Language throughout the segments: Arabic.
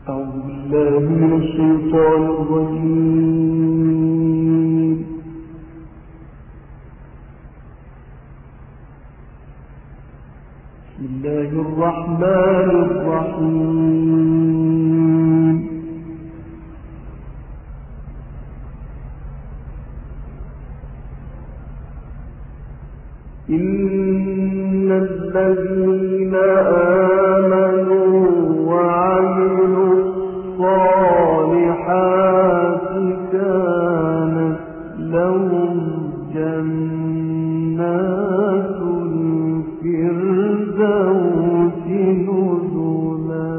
أعوذ بالله من الشيطان الرجيم. بسم الله الرحمن الرحيم. إن الذين آمنوا وعملوا الصالحات كانت لهم جنات الفردوس نزلا.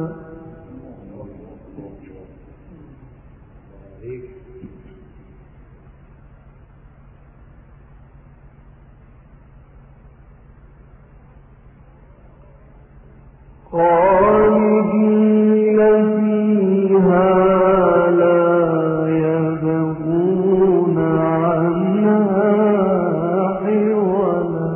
خالدين فيها لا يبغون عنها حولا.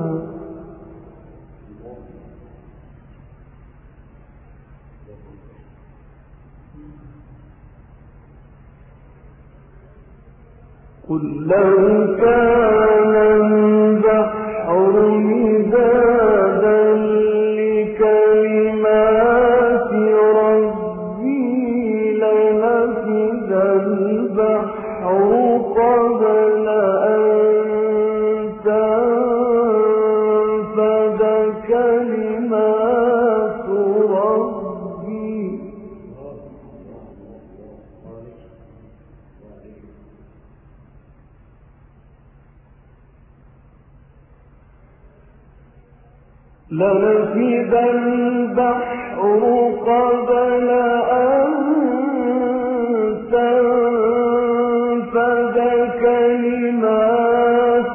قل لو كان البحر مدادا لكلمات ربي لنفد البحر قبل أن تنفد كلمات ربي. لنفد البحر قبل أن تنفد كلمات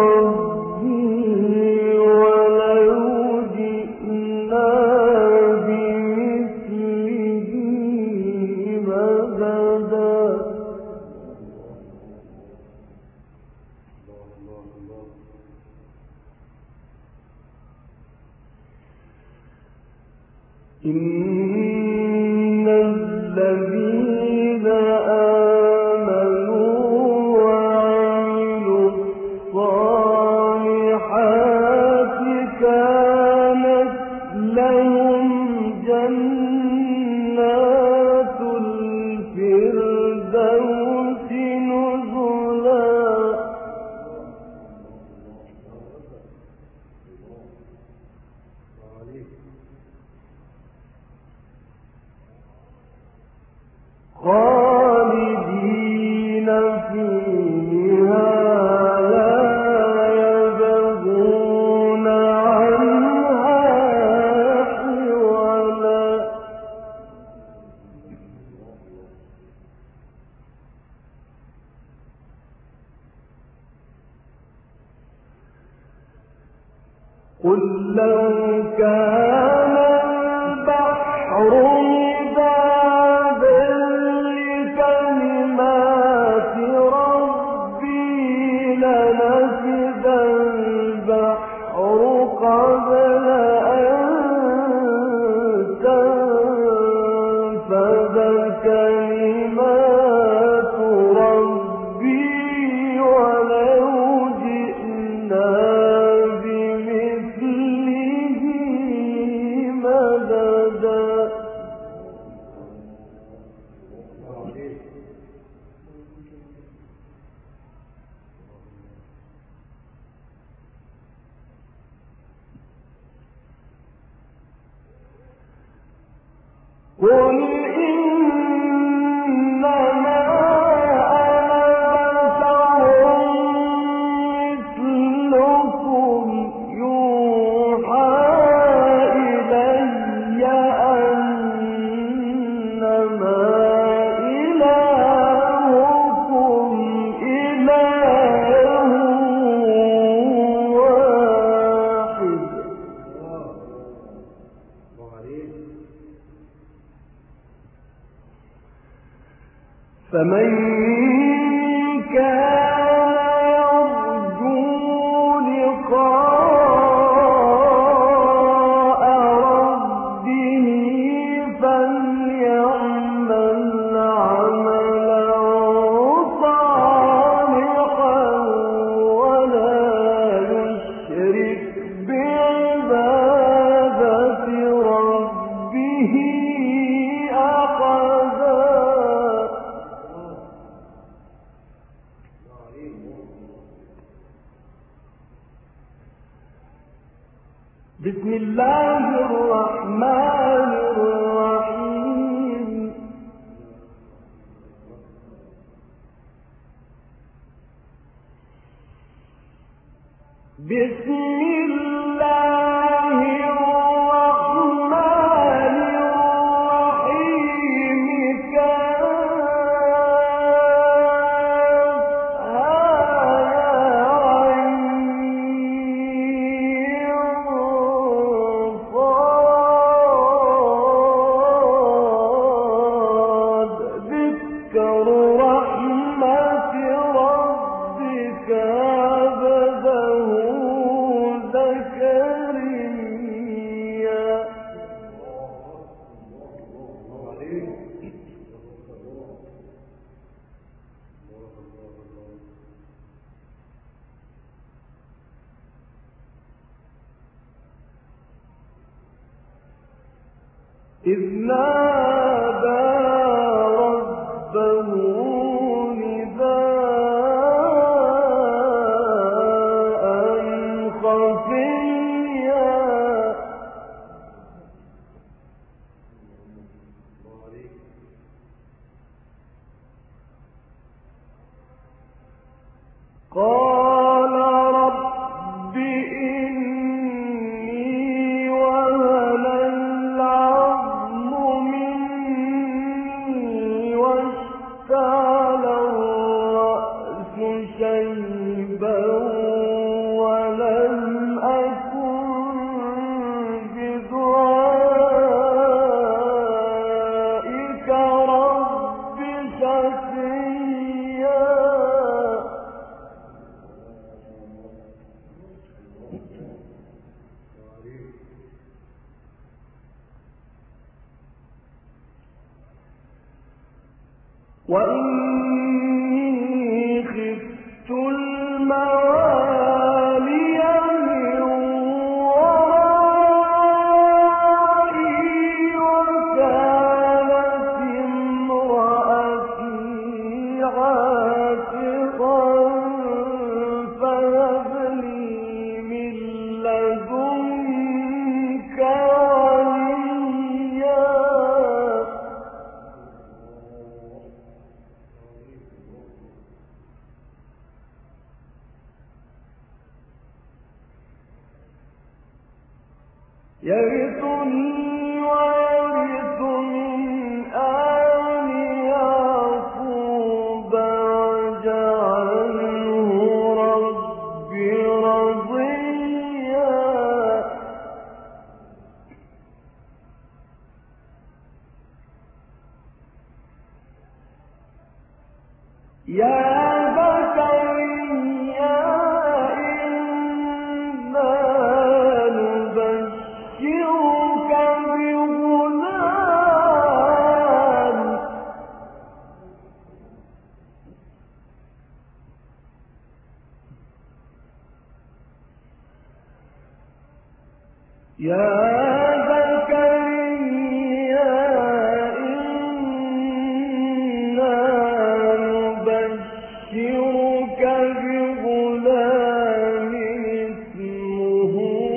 ربي ولو جئنا بمثله مددا. إن الذين آمنوا وعملوا الصالحات كانت لهم جنات الفردوس نزلا. خالدين فيها لا يبغون عنها حولا. قل لو كان البحر مدادا لكلمات ربي لنفد البحر قبل أن تنفد كلمات ربي ولو جئنا بمثله مددا. قل إنما أنا بشر مثلكم يوحى إلي أنما إلهكم إله واحد. فمن كان يرجو لقاء ربه فليعمل إذ نادى ربه نداء خفيا قال رب إني وهن العظم مني واشتعل الرأس شيبا ولم أكن بدعائك رب شقيا. وإني خفت الموالي من ورائي وكانت امرأتي عاقرا فهب لي من لدنك وليا. يرثني ويرث من آل يعقوب واجعله رب رضيا. يا زكريا إنا نبشرك بغلام اسمه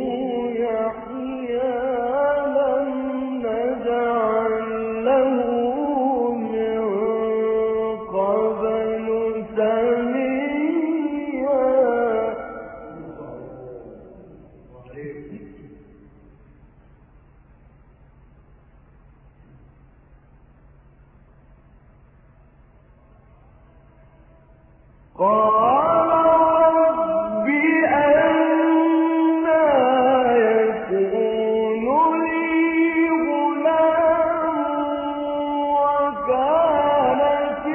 يحيى لم نجعل له من قبل سميا. قال رب أنى يكون لي غلام وكانت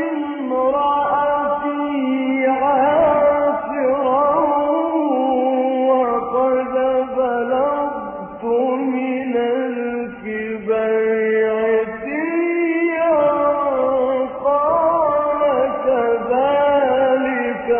امرأتي عاقرا وقد بلغت من الكبر عتيا. قال كذلك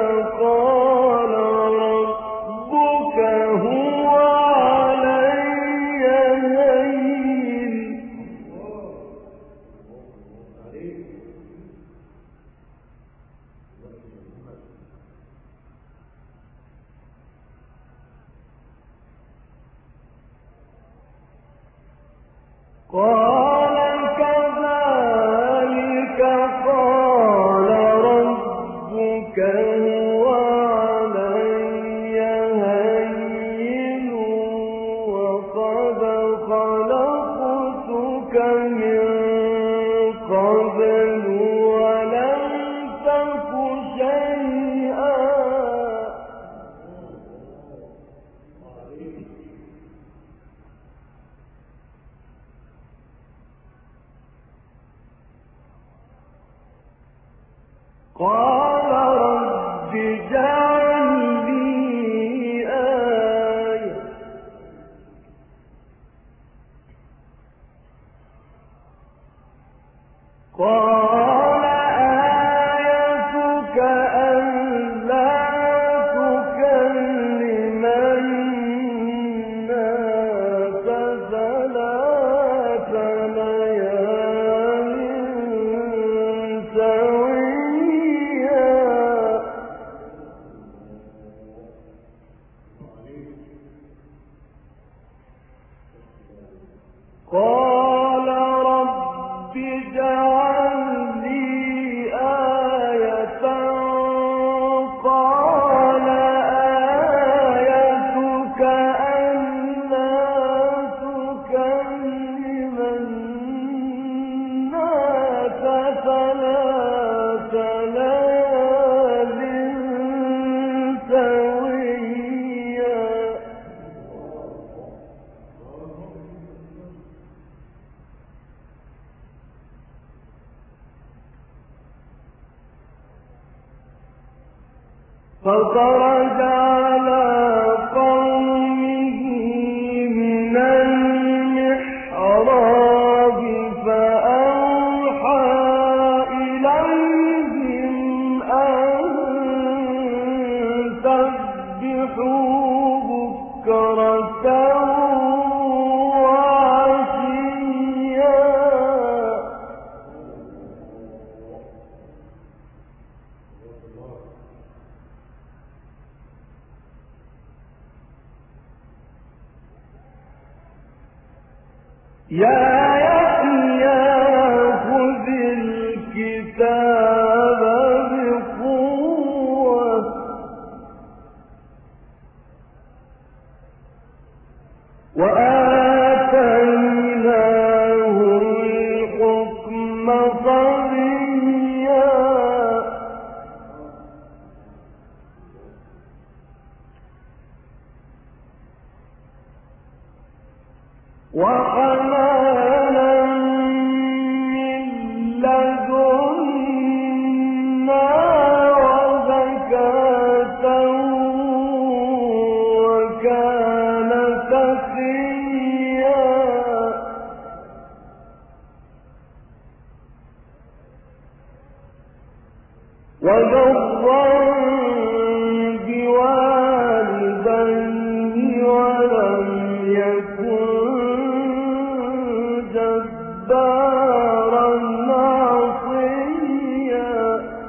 قال رب اجعل لي آية قال آيتك ألا تكلم الناس ثلاث ليال سويا قال رب اجعل لي آية قال آيتك ألا تكلم الناس ثلاث ليال سويا فخرج على قومه من المحراب فأوحى إليهم أن سبحوا بكرة وعشيا يا يحيى خذ الكتاب بقوة وآتيناه الحكم صبيا وحنانا من لدنا وزكاة وكان تقيا وبرا بوالديه ولم يكن جبارا عصيا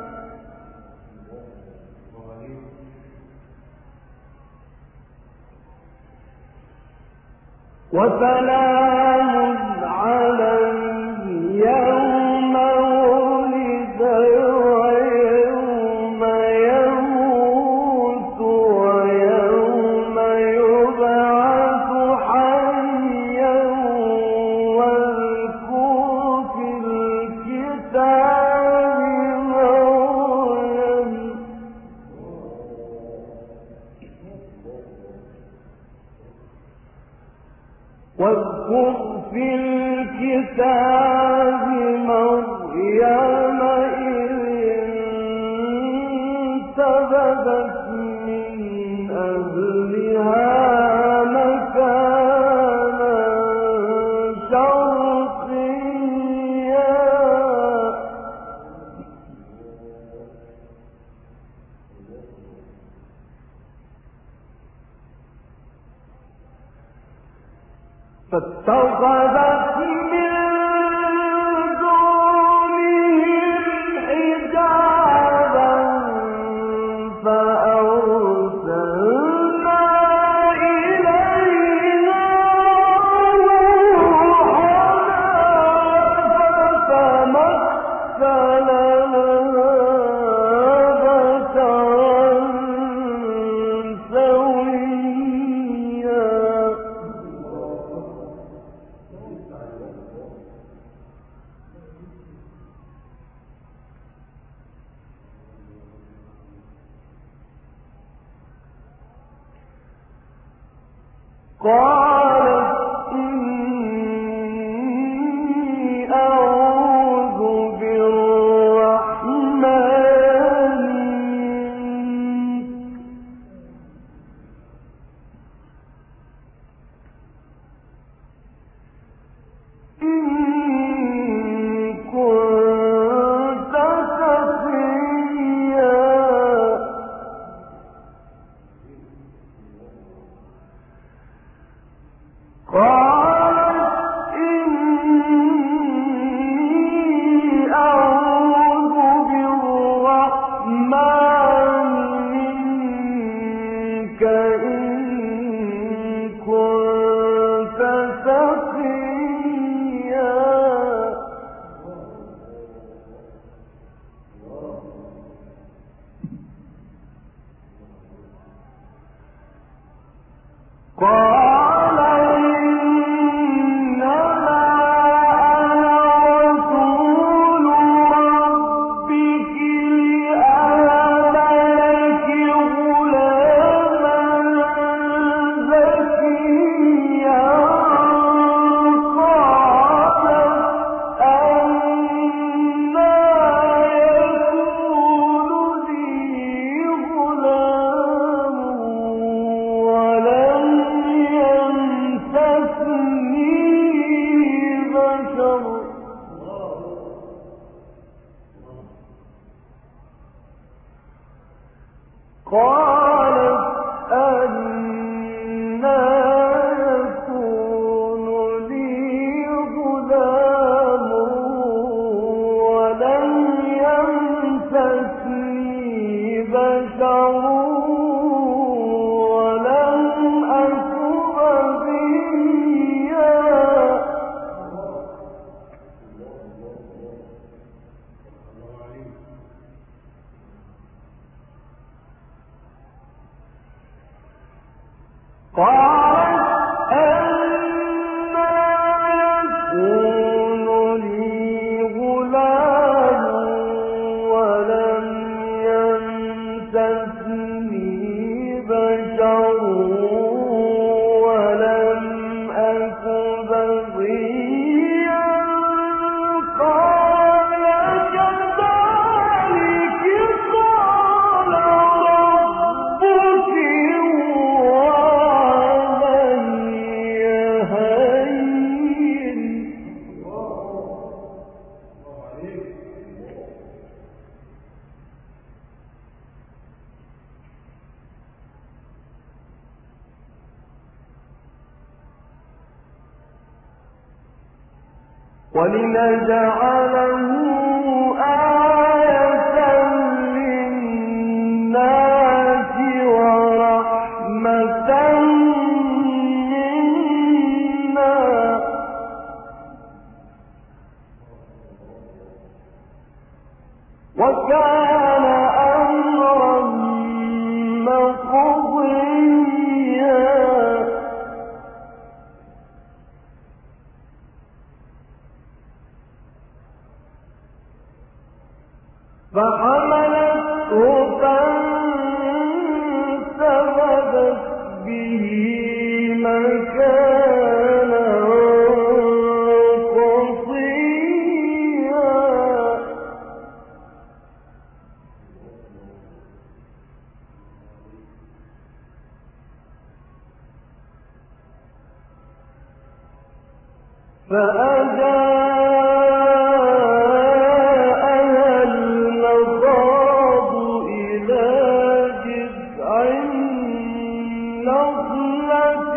وسلام عليه يوم ولد ويوم يموت ويوم يبعث حيا واذكر في الكتاب مريم واذكر في الكتاب مريم إذ انتبذت من أهلها مكانا شرقيا فاتخذت من دونهم حجابا فأرسلنا إليها روحنا فتمثل لها بشرا سويا قالت إني أعوذ بالرحمن قالت أنى يكون لي غلام ولم يمسسني بشر ولم أك بغيا. قالت أنى يكون لي غلام ولم يمسسني بشر ولم أك بغيا. قال كذلك قال ربك هو علي هين. ولنجعله آية للناس ورحمة منا وكان أمرا مقضيا. فحملته فانتبذت به مكانا قصيا. فأجاءها المخاض إلى جذع النخلة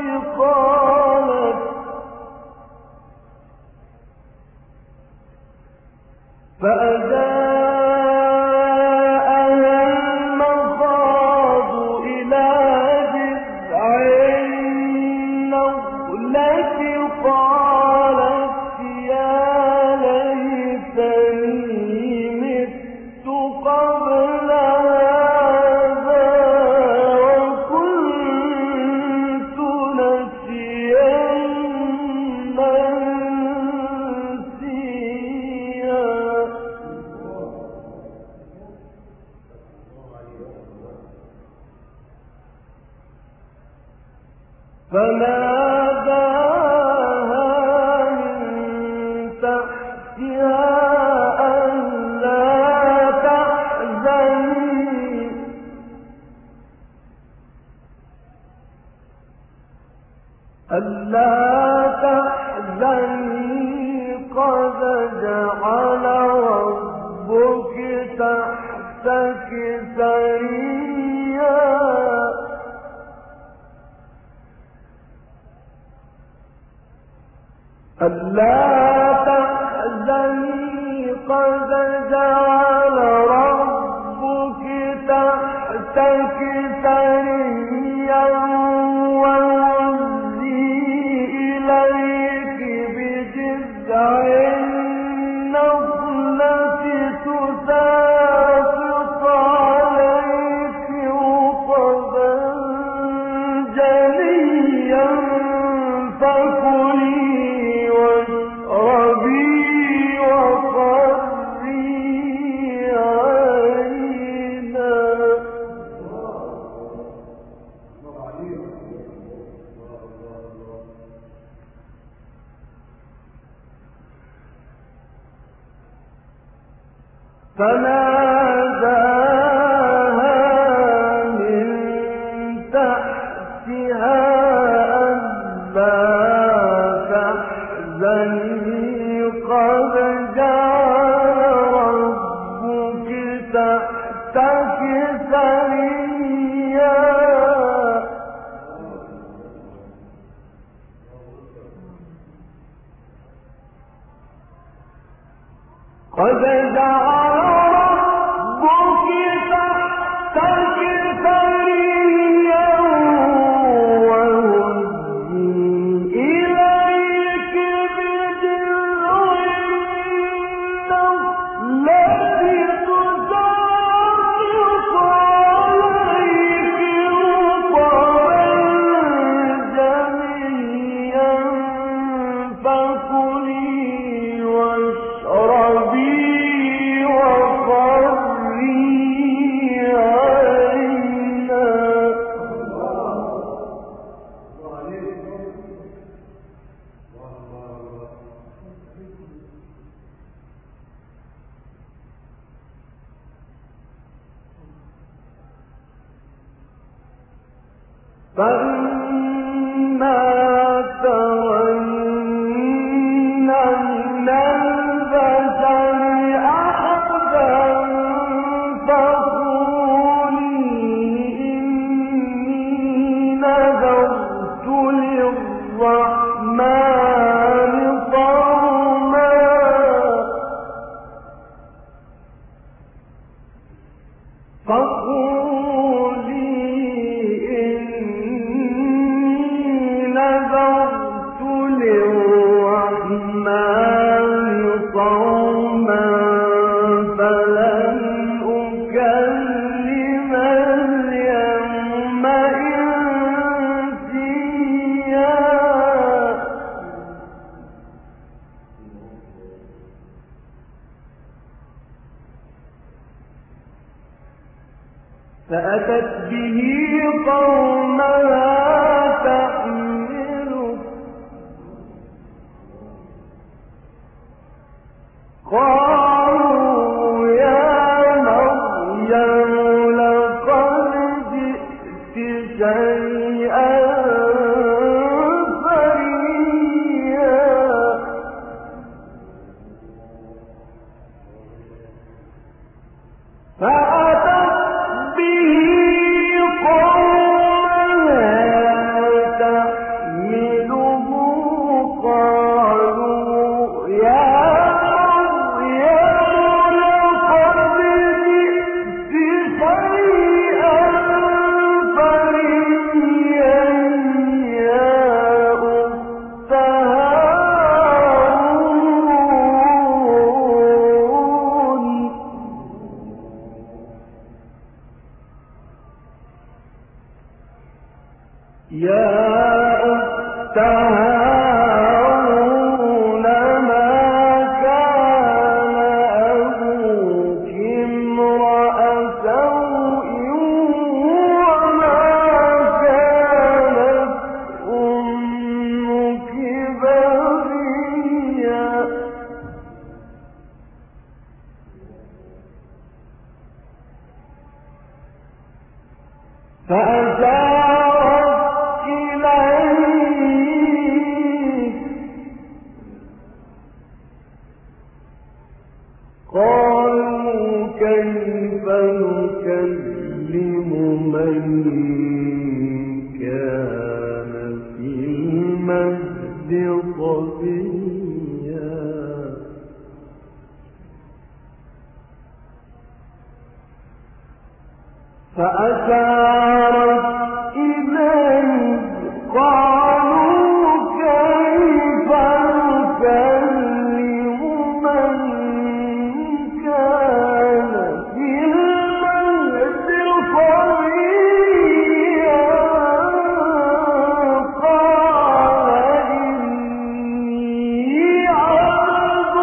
قالت يا ليتني مت قبل هذا وكنت نسيا منسيا. فناداها من تحتها ألا تحزني قد جعل ربك تحتك سريا. ألا تحزني قد جعل ربك تحتك سريا وهزي إليك بجذع النخلة تساقط عليك رطبا جنيا فكلي واشربي وقري عينا. فناداها من تحتها ألا تحزني قد جعل ربك تحتك سريا فأتت به قومها تحمله قالوا يا مريم لقد جئت شيئا فريا فأشارت إليه قالوا كيف نكلم من كان في المهد صبيا قال إني عبد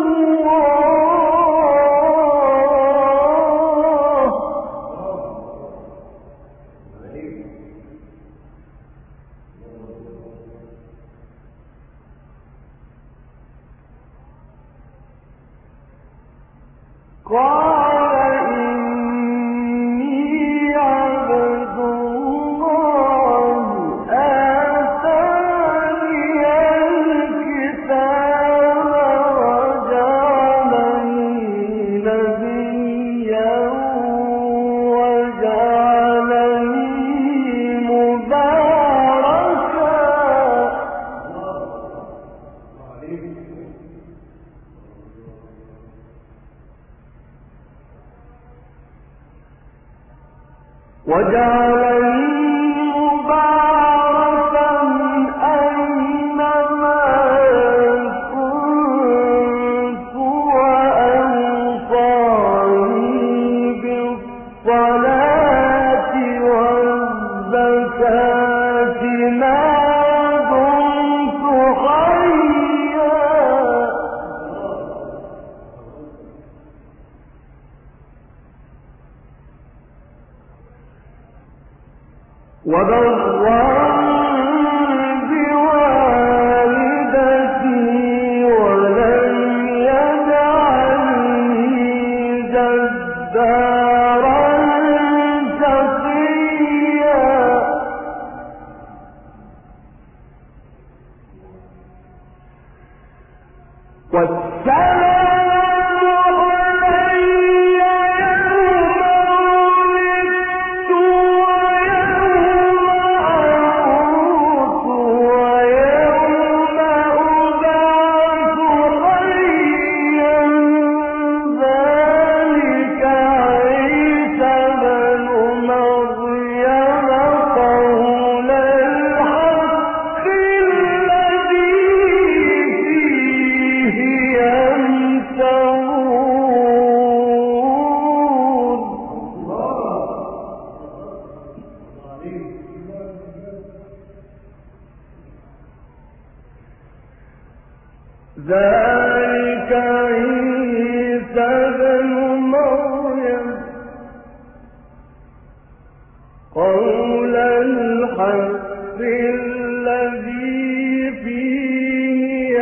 الله آتاني الكتاب وجعلني نبيا وجعلني مباركا ذلك عيسى بن مريم قول الحق الذي فيه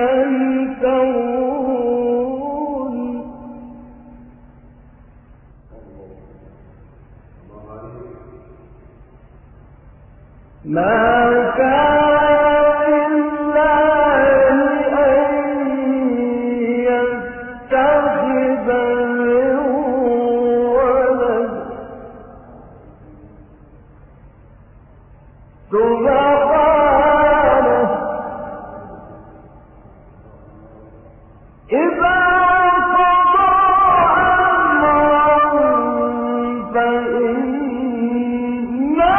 يمترون ما كان لله أن يتخذ من ولد سبحانه إذا قضى أمرا فإنما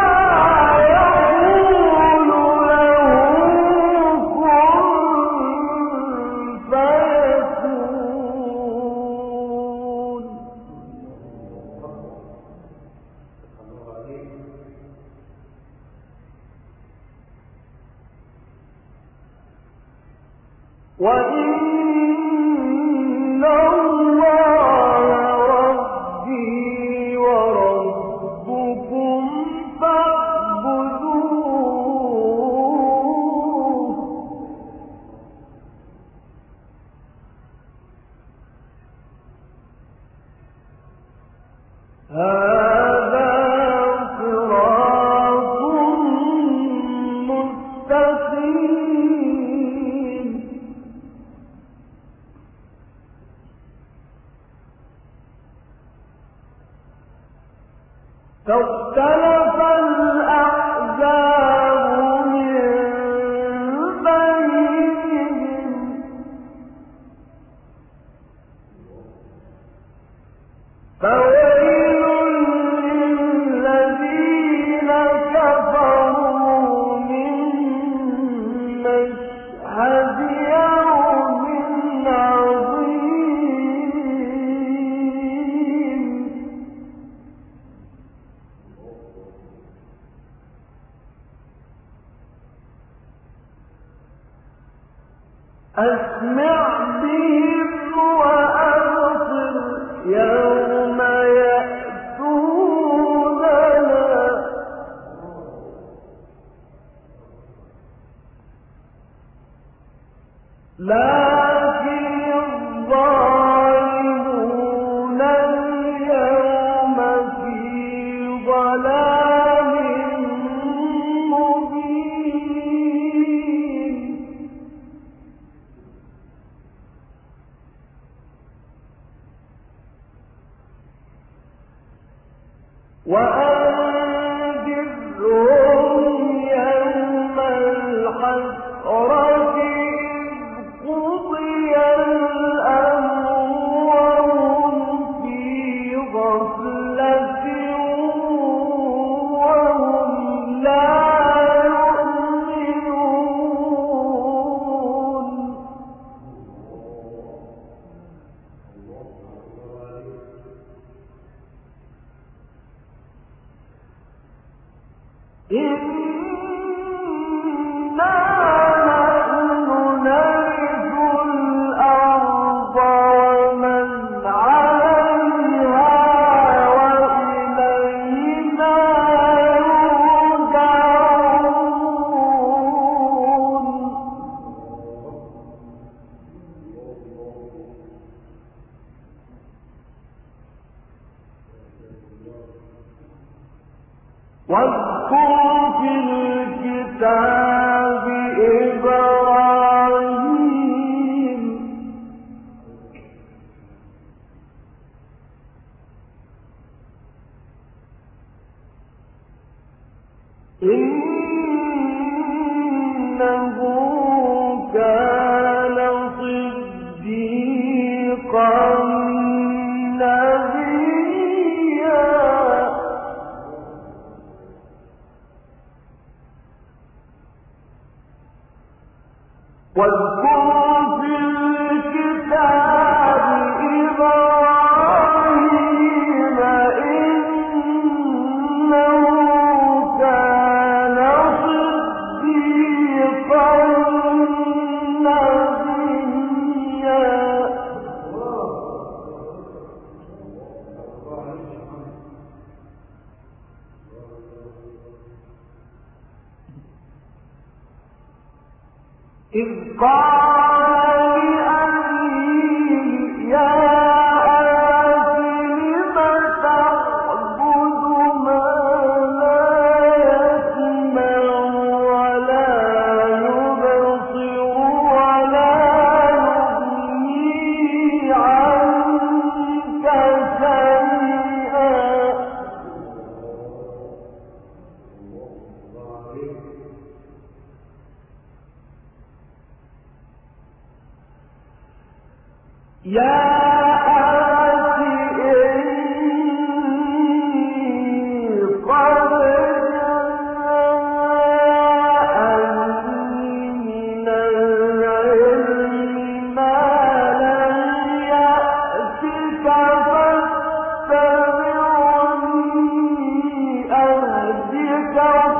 يقول له كن فيكون. وإن الله ربي وربكم فاعبدوه هذا صراط مستقيم. فاختلف الأحزاب من بينهم فويل للذين كفروا من مشهد يوم عظيم. أسمع بهم وأبصر يوم يأتوننا لكن الظالمون اليوم في ضلال مبين. وأنذرهم يوم الحسرة إذ قضي الأمر وهم في غفلة واذكر في الكتاب إبراهيم إنه كان صديقا واذكر في الكتاب إبراهيم إنه كان صديقا نبيا إذ قال لأبيه يا أبت لم تعبد ما لا يسمع ولا يبصر ولا يغني عنك شيئا يا أبت إني قد جاءني من العلم ما لم يأتك فاتبعني أهدك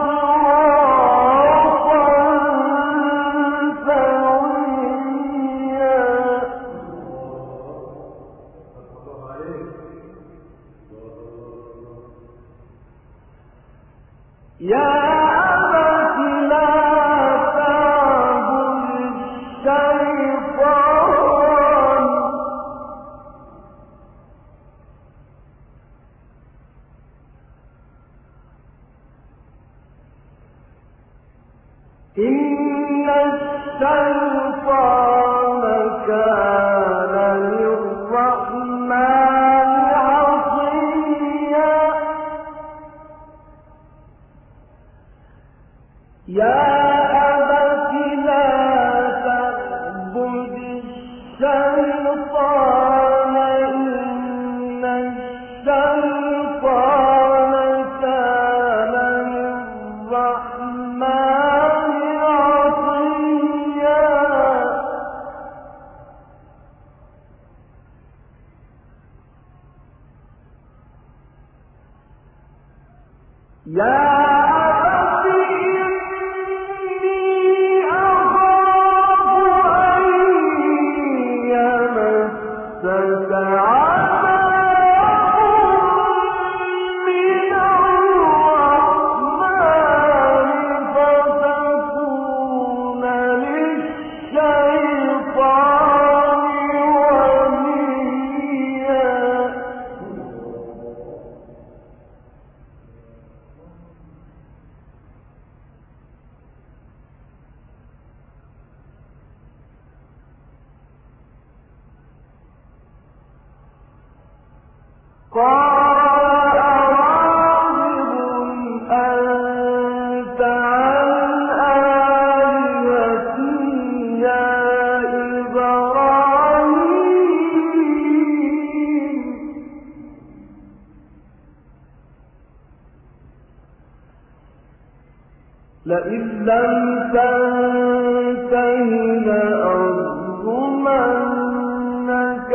صراطا سويا يا أبت لا تعبد الشيطان إن الشيطان كان للرحمن عصيا يا أبت لا تعبد الشيطان إن الشيطان كان للرحمن عصيا يا أبت إني أخاف أن يمسك عذاب من الرحمن فتكون للشيطان وليا قال راغب أنت عن آلهتي يا إبراهيم لئن لم تنته لأرجمنك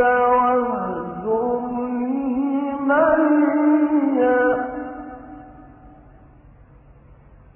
واهجرني مليا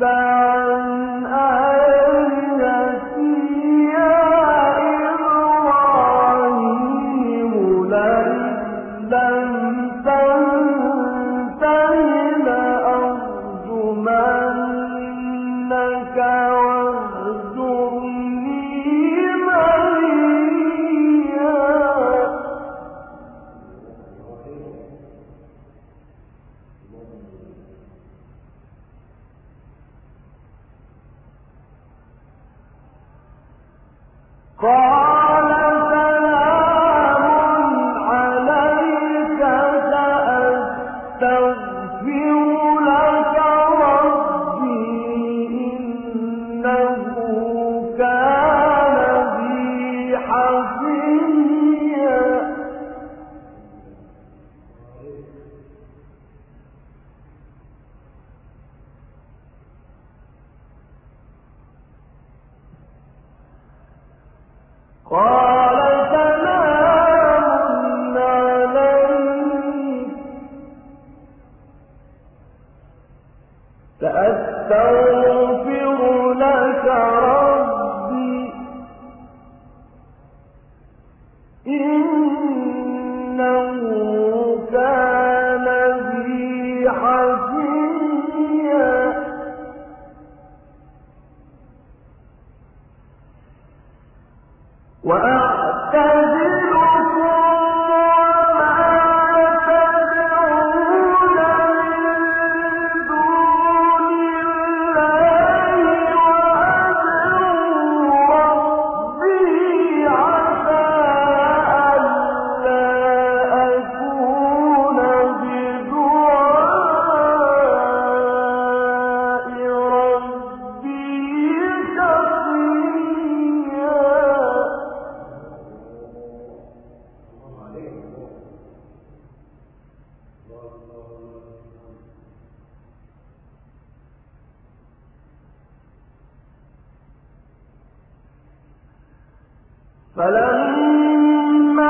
فلما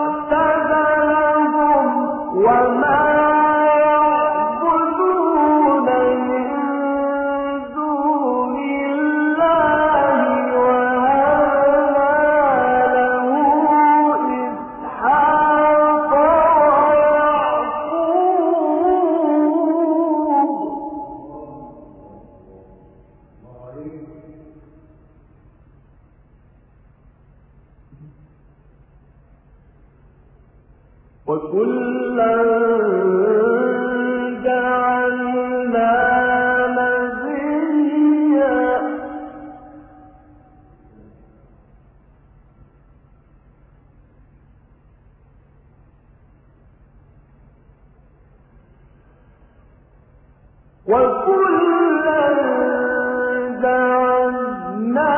اعتزلهم وما يعبدون من دون الله وهبنا له إسحاق ويعقوب وكلا جعلنا نبيا وكلا جعلنا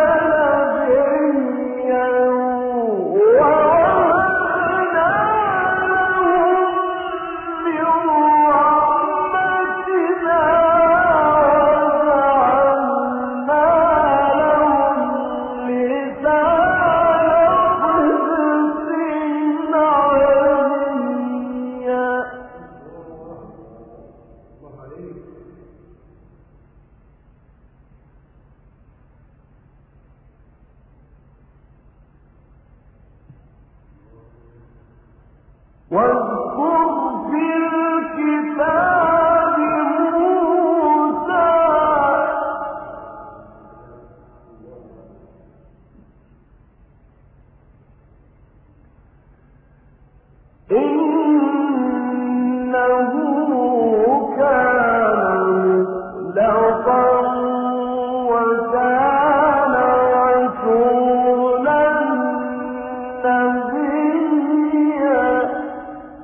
واذكر في الكتاب موسى إنه كان مخلصا وكان رسولا نبيا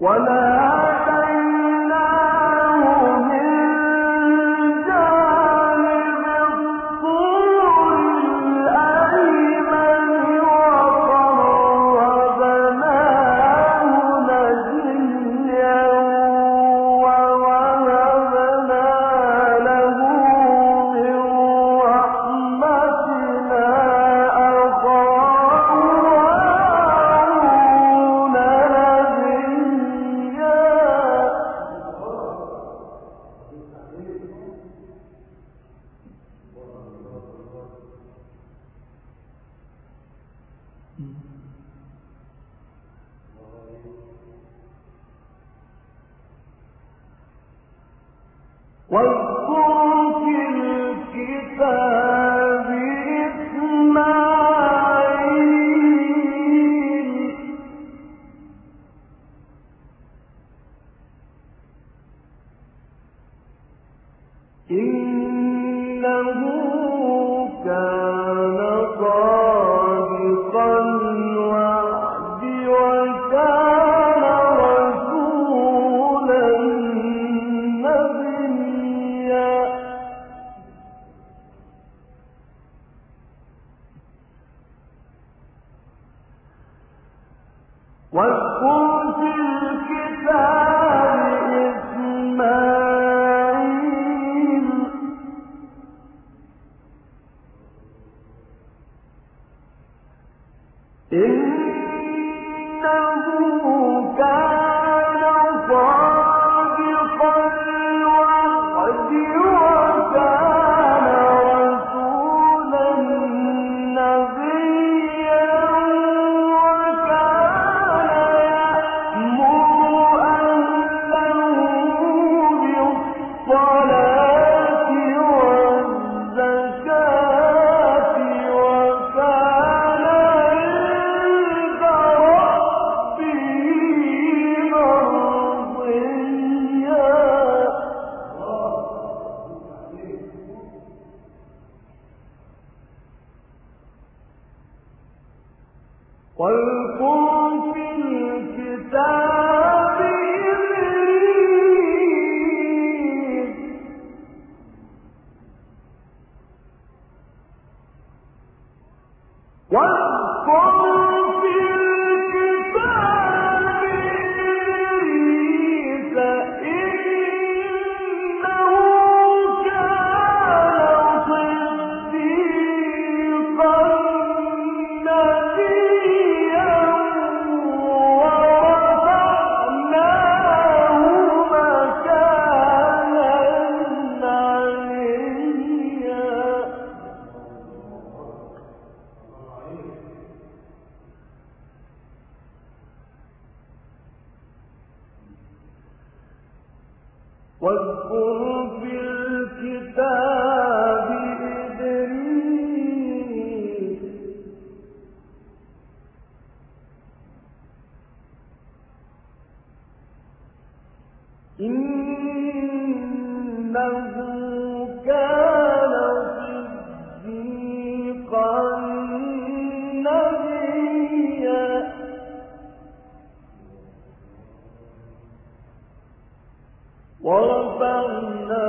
ورفعنا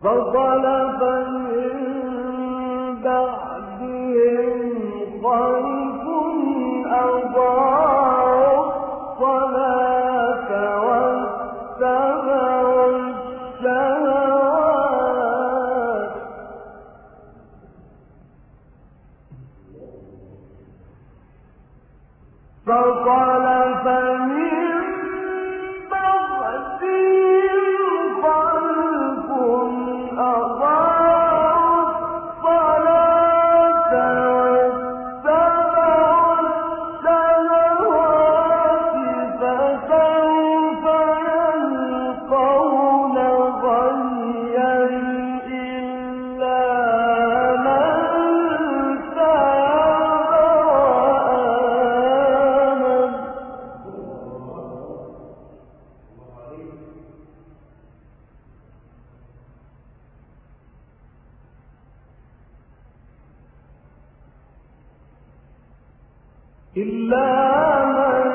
فخلف من بعدهم خلف أضاعوا الصلاة واتبعوا الشهوات فخلف من بعدهم خلف أضاعوا الصلاة واتبعوا الشهوات فسوف يلقون غيا إلا من تاب وآمن إلا من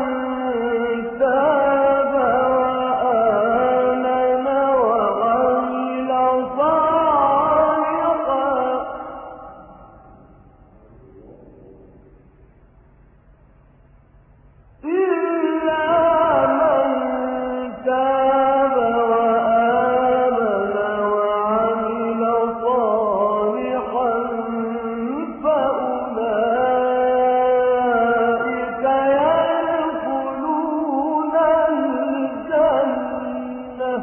تاب وآمن وعمل صالحا إلا من تاب وآمن وعمل صالحا فأولئك يدخلون الجنة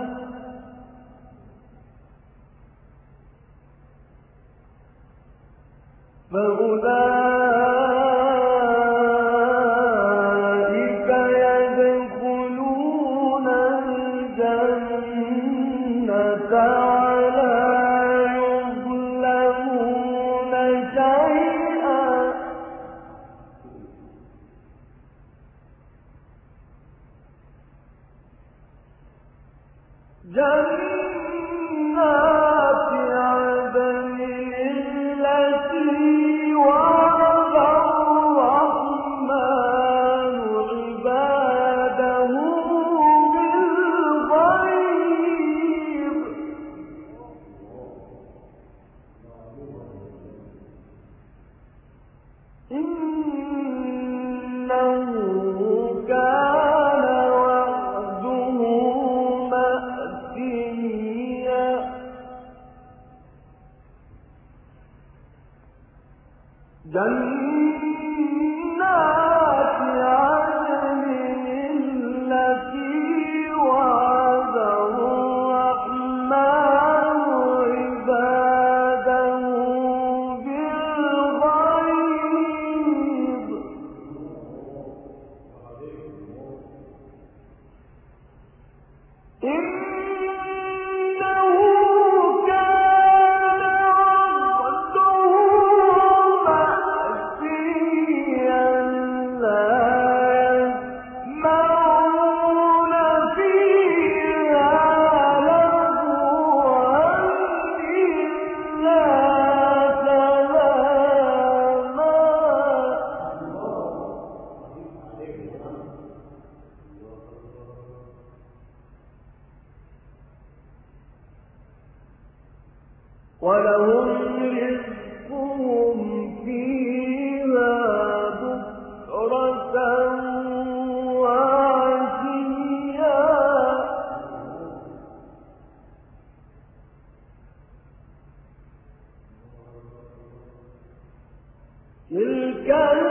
ولا يظلمون شيئا جنات عدن التي وعد الرحمن عباده بالغيب إنه كان وعده مأتيا جنات عدن التي وعد الرحمن عباده بالغيب إنه كان وعده مأتيا لا يسمعون فيها لغوا إلا سلاما ولهم رزقهم فيها بكرة وعشيا تلك